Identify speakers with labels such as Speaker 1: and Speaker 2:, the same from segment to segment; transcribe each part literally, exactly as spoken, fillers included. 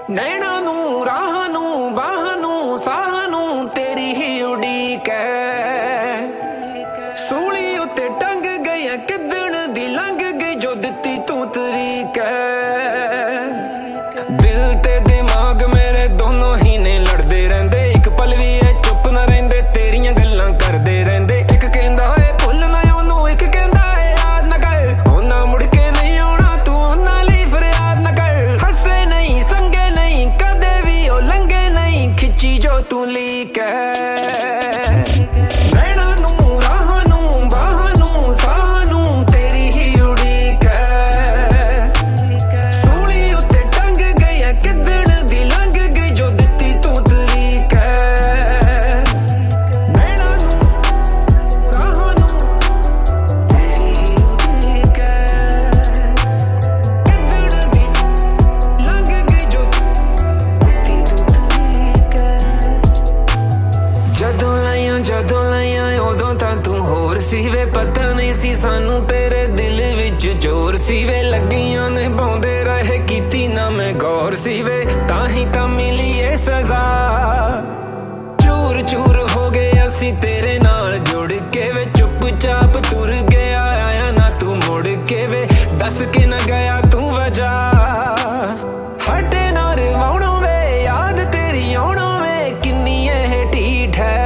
Speaker 1: नैना नू राह नू बाह नू साह नू तेरी ही उड़ीक है। सूली उत्ते टंग गई किदण दी लंघ गई जो दित्ती तू तरीक है। दिल ते दिमाग मेरे दोनों ही ने लड़दे रहंदे, एक पल भी है चुप ना रहिंदे, तेरियां गल्लां करदे रहंदे। एक कहंदा है भुल ना ओनू, एक कहंदा है याद ना कर, ओना मुड़ के नहीं आउणा तू ओना लई फरियाद ना कर। हसे नहीं संगे नहीं कदे भी ओ लंघे नहीं, खिची जो तू लीक है। नैना नू राह नू बाह नू साह नू तेरी ही उड़ीक है। सूली उत्ते टंग गई किदण दी लंघ गई जो दित्ती तू तरीक है। नैना नू राह नू तेरी उड़ीक है, किदण दी लंघ गई जो दित्ती तू तरीक है। जदों लाइयां जदों लाइयां उदों तां तू होर सी वे, पता नहीं सी सानू तेरे दिल विच जोर सी वे। लगियां ने पाउंदे रहे कीती ना मैं गौर सी वे, ताही तां मिली ए सजा। चूर चूर हो गए असी तेरे नाल जुड़ के वे, चुपचाप तुर गया आया ना तू मुड़ के वे। दस के ना गया तू वजह, हटे ना रवाउणों वे याद तेरी आउणों वे, किन्नी ए ढीठ है।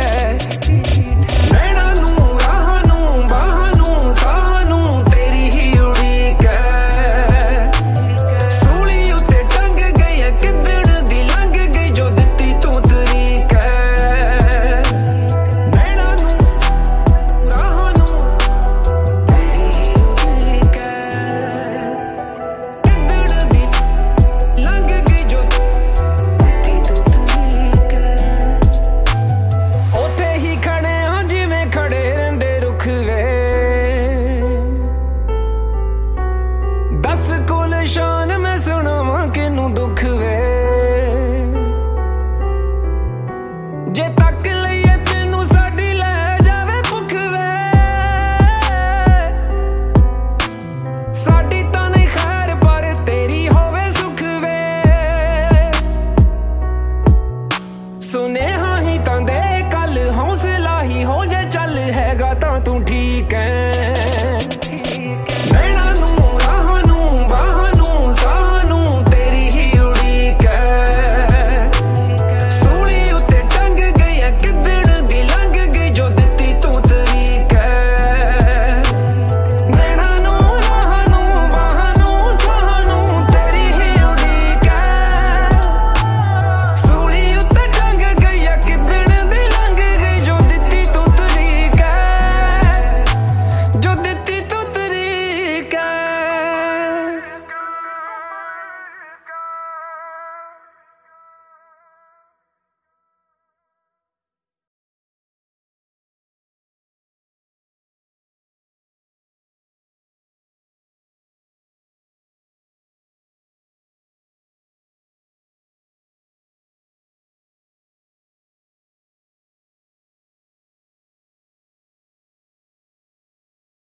Speaker 1: नैना नू राह नू बाह नू साह नू तेरी ही उड़ीक है। सूली उत्ते टंग गई किदण दी लंघ गई जो दित्ती तू तरीक है। नैना नू राह नू तेरी उड़ीक है, किदण दी लंघ गई जो दित्ती तू तरीक है। ਉੱਥੇ ਹੀ ਖੜੇ ਹਾਂ ਜਿਵੇਂ ਖੜੇ ਰਹਿੰਦੇ ਰੁੱਖ ਵੇ, ਦਸ ਕੋਲ ਸ਼ਾਮ